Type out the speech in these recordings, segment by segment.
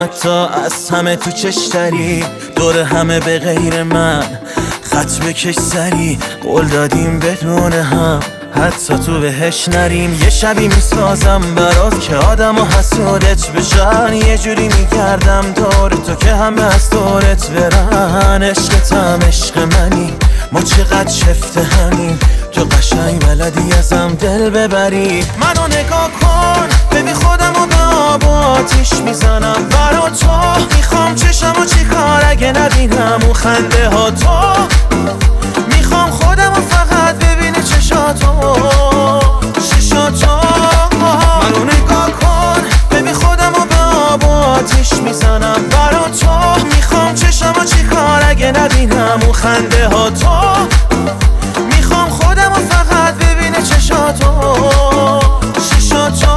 حتی از همه تو چشتری دور همه به غیر من خط بکش سری قول دادیم بدون هم حتی تو بهش نریم. یه شبی میسازم برات که آدم و حسودت بشن، یه جوری میگردم دور تو که همه از دورت برن. عشقتم عشق منی، ما چقدر شفته همیم، تو قشنگ بلدی ازم دل ببری. منو نگاه کن ببین خودم و به آب و آتیش میزنم برا تو. میخوام چشمو چی کار اگه نبینم اون خنده ها تو. میخوام خودم و فقط ببینه چشاتو چشاتو. منو نگاه کن ببین خودم و به آب و آتیش میزنم برا تو. میخوام چشمو چی کار اگه نبینم اون خنده ها تو. میخوام خودم و فقط ببینه چشاتو چشاتو.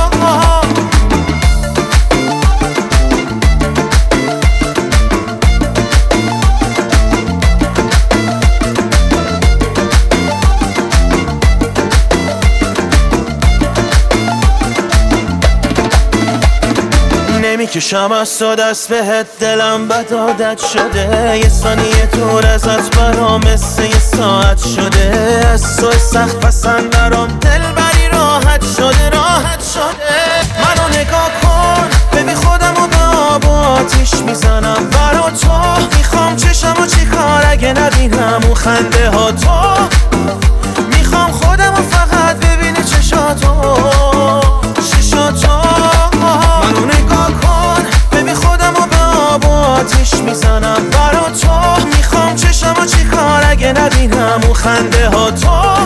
نمیکشم از تو دست بهت، دلم بد عادت شده. یه ثانیه دور ازت برام مثل یه ساعت شده. از تو سخت پسند برام دلبری راحت شده راحت شده. منو نگاه کن ببین خودم و به آب و آتیش میزنم برا تو. میخوام چشمو چی کار اگه نبینم اون خنده ها تو. میخوام خودم و فقط ببینه چشاتو چشاتو. منو نگاه کن ببین خودم و به آب و آتیش میزنم برا تو. میخوام چشمو چی کار اگه نبینم اون خنده ها تو.